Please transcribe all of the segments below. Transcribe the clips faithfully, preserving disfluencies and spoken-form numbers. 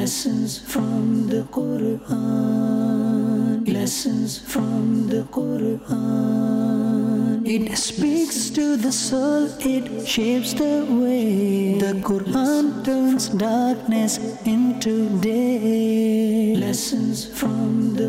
Lessons from the Quran. Lessons from the Quran. It speaks to the soul, it shapes the way. The Quran turns darkness into day. Lessons from the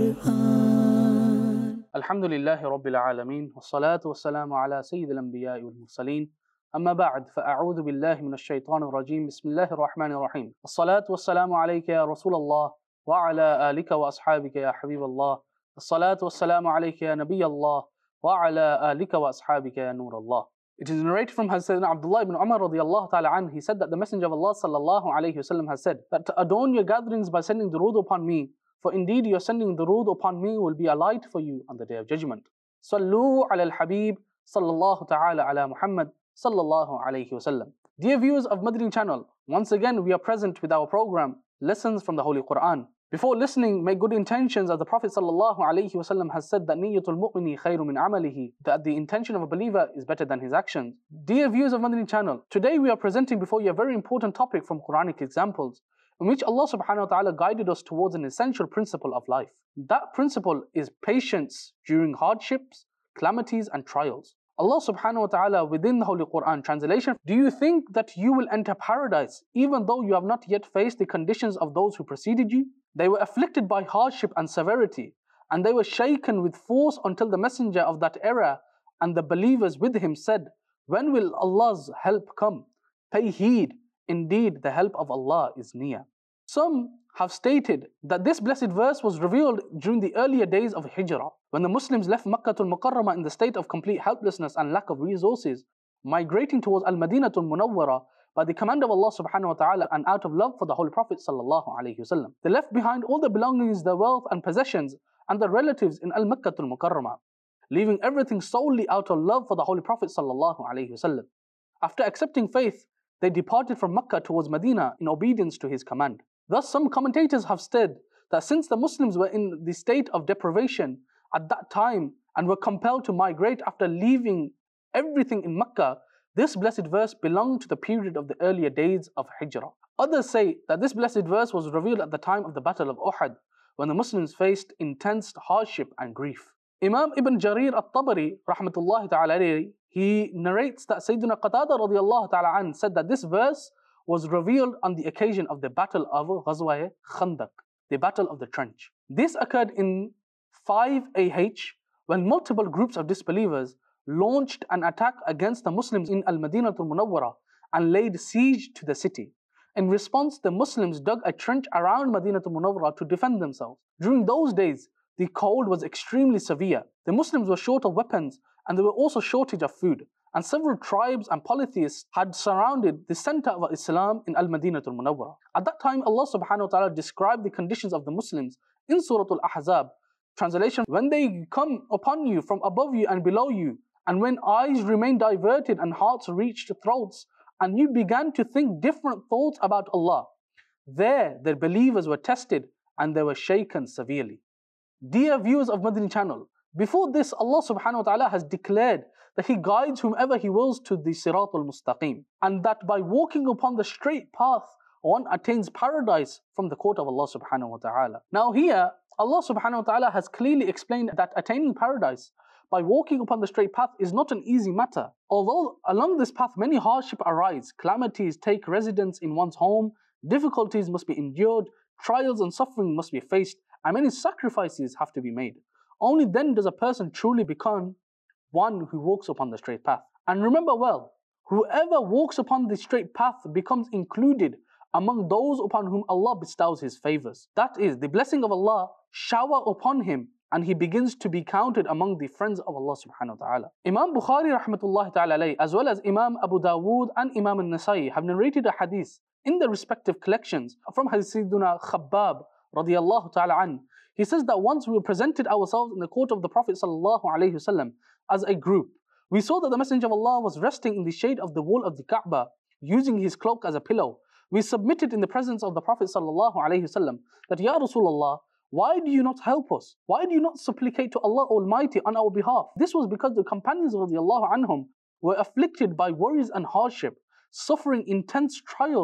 Quran. Alhamdulillahi Rabbil Alameen. Wassalatu wassalamu ala Sayyidil Anbiya'i wal Mursaleen. أما بعد فأعوذ بالله من الشيطان الرجيم بسم الله الرحمن الرحيم الصلاة والسلام عليك يا رسول الله وعلى آلك وأصحابك يا حبيب الله الصلاة والسلام عليك يا نبي الله وعلى آلك وأصحابك يا نور الله. It is narrated from Sayyidina Abdullah ibn Umar radiyallahu ta'ala an. He said that the Messenger of Allah sallallahu alayhi wasallam has said that to adorn your gatherings by sending durood upon me, for indeed your sending durood upon me will be a light for you on the day of judgment. Sallu ala al-Habib sallallahu ta'ala ala Muhammad sallallahu alayhi wasallam. Dear viewers of Madani channel, once again we are present with our program Lessons from the Holy Quran. Before listening, make good intentions, as the Prophet sallallahu alayhi wasallam has said that Niyyatul mu'mini khayru min amalihi, that the intention of a believer is better than his actions. Dear viewers of Madani channel, today we are presenting before you a very important topic from Quranic examples in which Allah subhanahu wa ta'ala guided us towards an essential principle of life. That principle is patience during hardships, calamities and trials. Allah subhanahu wa ta'ala within the Holy Quran translation, do you think that you will enter paradise even though you have not yet faced the conditions of those who preceded you? They were afflicted by hardship and severity, and they were shaken with force until the messenger of that era and the believers with him said, when will Allah's help come? Pay heed, indeed the help of Allah is near. Some have stated that this blessed verse was revealed during the earlier days of Hijrah, when the Muslims left Makkatul Mukarramah in the state of complete helplessness and lack of resources, migrating towards Al-Madinatul Munawwara by the command of Allah subhanahu wa ta'ala and out of love for the Holy Prophet sallallahu alayhi wasallam. They left behind all the belongings, their wealth and possessions and their relatives in Al-Makkatul Mukarramah, leaving everything solely out of love for the Holy Prophet sallallahu alayhi wasallam. After accepting faith, they departed from Makkah towards Medina in obedience to his command. Thus, some commentators have said that since the Muslims were in the state of deprivation at that time and were compelled to migrate after leaving everything in Makkah, this blessed verse belonged to the period of the earlier days of Hijrah. Others say that this blessed verse was revealed at the time of the Battle of Uhud, when the Muslims faced intense hardship and grief. Imam Ibn Jarir al-Tabari, rahmatullahi ta'ala alayhi, he narrates that Sayyidina Qatada radiyallahu ta'ala an said that this verse was revealed on the occasion of the Battle of Ghazwa Khandaq, the Battle of the Trench. This occurred in five A H when multiple groups of disbelievers launched an attack against the Muslims in Al-Madinatul Munawwara and laid siege to the city. In response, the Muslims dug a trench around Madinatul Munawwara to defend themselves. During those days, the cold was extremely severe. The Muslims were short of weapons and there were also shortage of food. And several tribes and polytheists had surrounded the center of Islam in Al-Madinatul Munawwara. At that time, Allah subhanahu wa ta'ala described the conditions of the Muslims in Surah Al-Ahzab. Translation, when they come upon you from above you and below you, and when eyes remain diverted and hearts reached throats, and you began to think different thoughts about Allah, there the believers were tested and they were shaken severely. Dear viewers of Madani channel, before this, Allah subhanahu wa ta'ala has declared that He guides whomever He wills to the Siratul Mustaqim, and that by walking upon the straight path, one attains paradise from the court of Allah subhanahu wa ta'ala. Now here, Allah subhanahu wa ta'ala has clearly explained that attaining paradise by walking upon the straight path is not an easy matter. Although along this path many hardships arise, calamities take residence in one's home, difficulties must be endured, trials and suffering must be faced, and many sacrifices have to be made. Only then does a person truly become one who walks upon the straight path. And remember well, whoever walks upon the straight path becomes included among those upon whom Allah bestows His favors. That is, the blessing of Allah shower upon him and he begins to be counted among the friends of Allah subhanahu wa ta'ala. Imam Bukhari rahmatullahi ta'ala alayhi, as well as Imam Abu Dawood and Imam al-Nasai have narrated a hadith in their respective collections from Sayyiduna Khabbab radiyallahu ta'ala an. He says that once we presented ourselves in the court of the Prophet sallallahu alayhi wasallam as a group, we saw that the Messenger of Allah was resting in the shade of the wall of the Kaaba, using his cloak as a pillow. We submitted in the presence of the Prophet sallallahu alayhi wasallam that, Ya Rasulullah, why do you not help us? Why do you not supplicate to Allah Almighty on our behalf? This was because the companions radiallahu anhum were afflicted by worries and hardship, suffering intense trials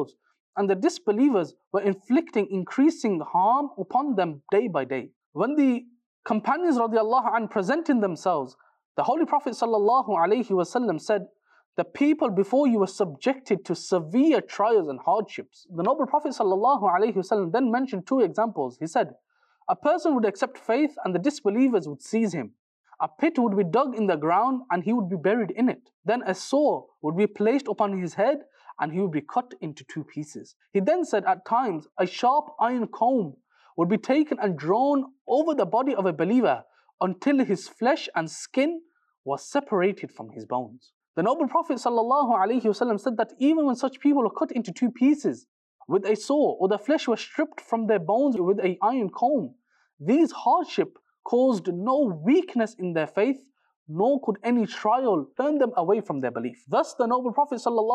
and the disbelievers were inflicting increasing harm upon them day by day. When the companions radiallahu anh presented themselves, the Holy Prophet sallallahu alaihi wasallam said, the people before you were subjected to severe trials and hardships. The Noble Prophet sallallahu alaihi wasallam then mentioned two examples. He said, a person would accept faith and the disbelievers would seize him. A pit would be dug in the ground and he would be buried in it. Then a saw would be placed upon his head and he would be cut into two pieces. He then said at times a sharp iron comb would be taken and drawn over the body of a believer until his flesh and skin was separated from his bones. The Noble Prophet ﷺ said that even when such people were cut into two pieces with a saw, or the flesh was stripped from their bones with an iron comb, these hardship caused no weakness in their faith, nor could any trial turn them away from their belief. Thus the Noble Prophet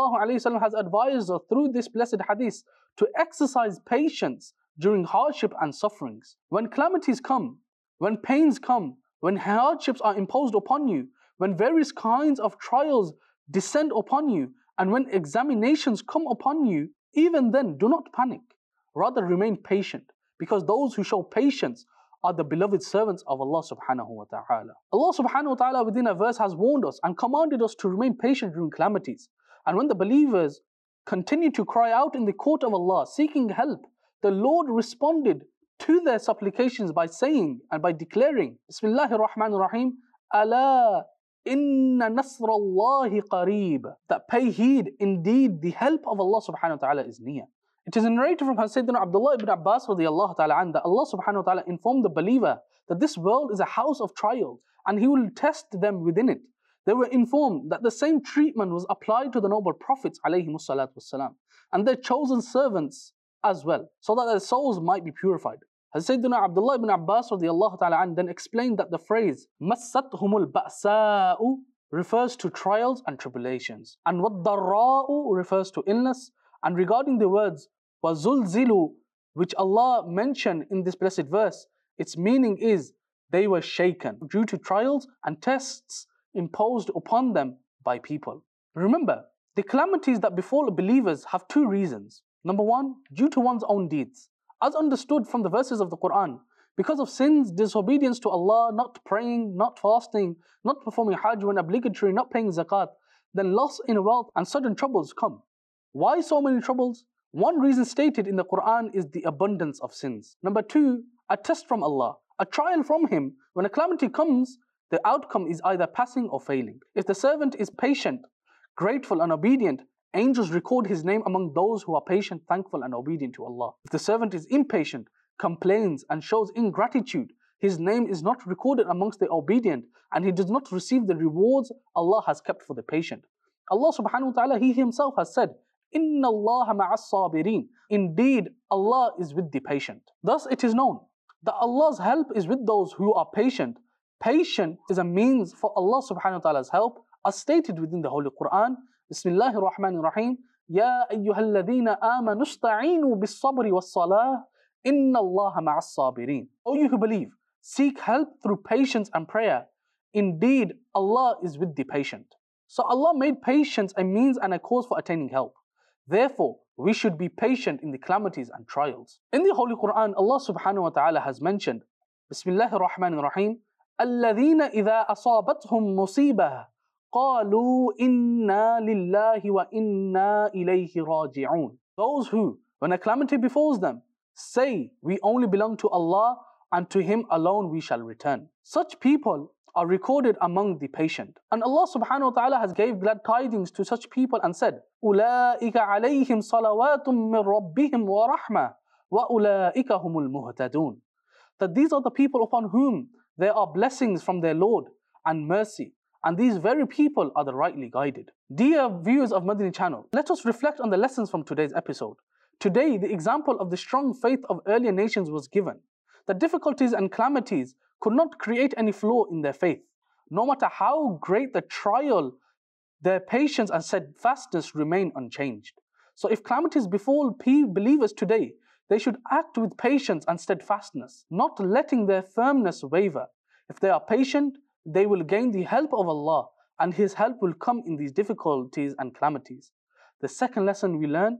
ﷺ has advised us through this blessed hadith to exercise patience during hardship and sufferings. When calamities come, when pains come, when hardships are imposed upon you, when various kinds of trials descend upon you, and when examinations come upon you, even then do not panic. Rather remain patient, because those who show patience are the beloved servants of Allah subhanahu wa ta'ala. Allah subhanahu wa ta'ala within a verse has warned us and commanded us to remain patient during calamities. And when the believers continued to cry out in the court of Allah, seeking help, the Lord responded to their supplications by saying and by declaring, Bismillahir Rahmanir Rahim, Ala inna nasrallahi qareeb. That pay heed, indeed the help of Allah subhanahu wa ta'ala is near. It is narrated from Sayyidina Abdullah ibn Abbas radiallahu ta'ala an, that Allah subhanahu wa ta'ala informed the believer that this world is a house of trials and He will test them within it. They were informed that the same treatment was applied to the noble prophets alayhimus salatu wassalam, and their chosen servants as well, so that their souls might be purified. Sayyidina Abdullah ibn Abbas radiallahu ta'ala an then explained that the phrase مَسَّتْهُمُ الْبَأْسَاءُ refers to trials and tribulations, and وَالضَّرَّاءُ refers to illness. And regarding the words وَزُلْزِلُوا, which Allah mentioned in this blessed verse, its meaning is they were shaken due to trials and tests imposed upon them by people. Remember, the calamities that befall believers have two reasons. Number one, due to one's own deeds, as understood from the verses of the Quran, because of sins, disobedience to Allah, not praying, not fasting, not performing Hajj when obligatory, not paying zakat, then loss in wealth and sudden troubles come. Why so many troubles? One reason stated in the Quran is the abundance of sins. Number two, a test from Allah, a trial from Him. When a calamity comes, the outcome is either passing or failing. If the servant is patient, grateful and obedient, angels record his name among those who are patient, thankful and obedient to Allah. If the servant is impatient, complains and shows ingratitude, his name is not recorded amongst the obedient and he does not receive the rewards Allah has kept for the patient. Allah subhanahu wa ta'ala, He Himself has said, Inna Allah ma'as sabirin. Indeed, Allah is with the patient. Thus it is known that Allah's help is with those who are patient. Patient is a means for Allah subhanahu wa ta'ala's help, as stated within the Holy Quran. Bismillahir Rahmanir Rahim. Ya ayyuhalladhina amanu ista'inu bis-sabri was-salah. Inna Allaha ma'as sabirin. O you who believe, seek help through patience and prayer. Indeed, Allah is with the patient. So Allah made patience a means and a cause for attaining help. Therefore, we should be patient in the calamities and trials. In the Holy Quran, Allah subhanahu wa ta'ala has mentioned, Bismillahir Rahmanir Rahim, الَّذِينَ إِذَا أَصَابَتْهُمْ مُصِيبَةٌ قَالُوا إِنَّا لِلَّهِ وَإِنَّا إِلَيْهِ رَاجِعُونَ. Those who, when a calamity befalls them, say, we only belong to Allah and to Him alone we shall return. Such people are recorded among the patient. And Allah subhanahu wa ta'ala has gave glad tidings to such people and said, أُولَٰئِكَ عَلَيْهِمْ صَلَوَاتٌ مِّن رَبِّهِمْ وَرَحْمَةٌ وَأُولَٰئِكَ هُمُ الْمُهْتَدُونَ. That these are the people upon whom there are blessings from their Lord and mercy, and these very people are the rightly guided. Dear viewers of Madani channel, let us reflect on the lessons from today's episode. Today, the example of the strong faith of earlier nations was given. The difficulties and calamities could not create any flaw in their faith. No matter how great the trial, their patience and steadfastness remain unchanged. So if calamities befall believers today, they should act with patience and steadfastness, not letting their firmness waver. If they are patient, they will gain the help of Allah, and His help will come in these difficulties and calamities. The second lesson we learn,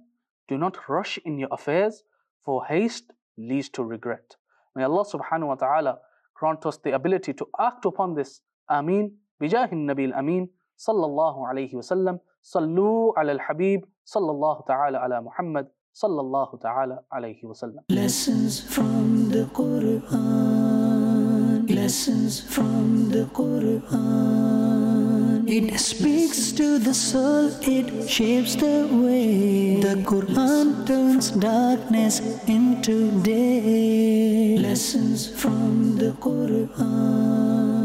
Do not rush in your affairs, for haste leads to regret. May Allah subhanahu wa ta'ala grant us the ability to act upon this. Ameen. Bijahin Nabil Ameen. Sallallahu alayhi wa sallam. Sallu ala al-Habib. Sallallahu ta'ala ala Muhammad. Sallallahu ta'ala alayhi wa sallam. Lessons from the Quran. Lessons from the Quran. It speaks to the soul, it shapes the way. The Quran turns darkness into day. Lessons from the Quran.